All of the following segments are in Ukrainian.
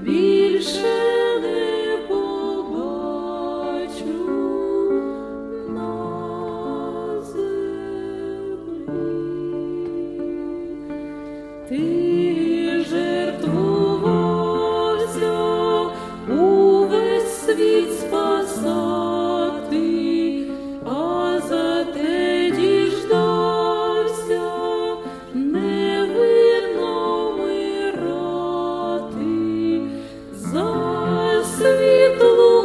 більше не побачу на землі. Ти жертвувався увесь світ спасати, а за те діждався невинно вмирати. За світ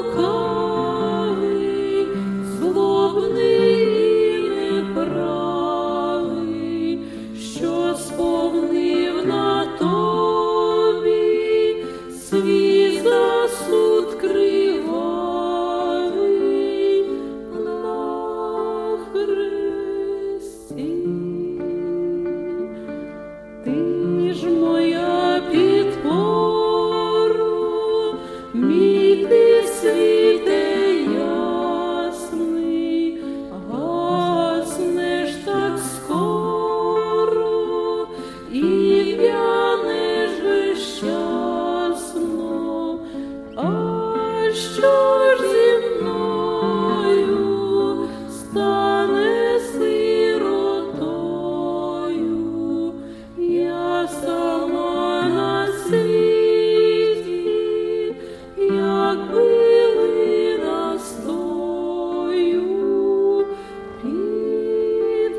лукавий, злобний і неправий, що сповнив на тобі свій засуд кривавий на хресті. Ти ж моя підпора, мій ти світе ясний, гаснеш так скоро і в'янеш безщасно. А що ж зі мною стане сиротою? Я сама на світі, як билина стою під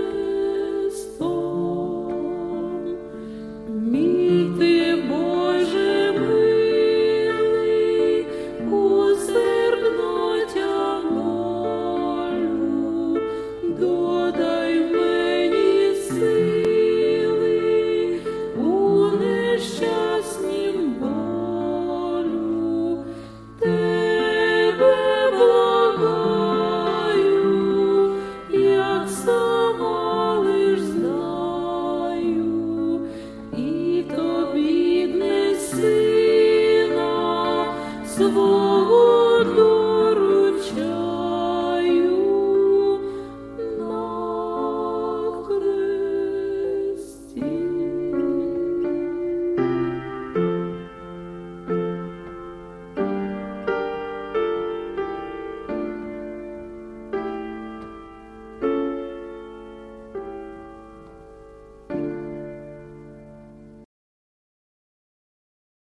хрестом. Мій ти, Боже милий, усердно тя молю, додай мені сили у нещаснім болю. Тебе благаю, як сама лиш знаю, і тобі дне сина свого